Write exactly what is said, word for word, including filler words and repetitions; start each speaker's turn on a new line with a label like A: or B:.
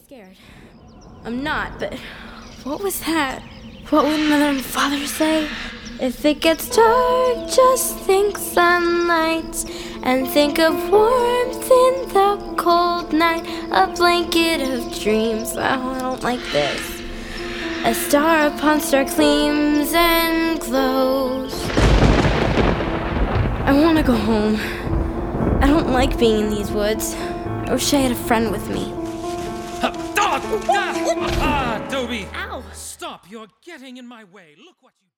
A: scared. I'm not, but what was that? What would Mother and Father say? If it gets dark, just think sunlight, and think of warmth in the cold night. A blanket of dreams. Oh, I don't like this. A star upon star gleams and glows. I want to go home. I don't like being in these woods. I wish I had a friend with me.
B: Ah, Dobie!
A: Ow!
B: Stop! You're getting in my way. Look what you...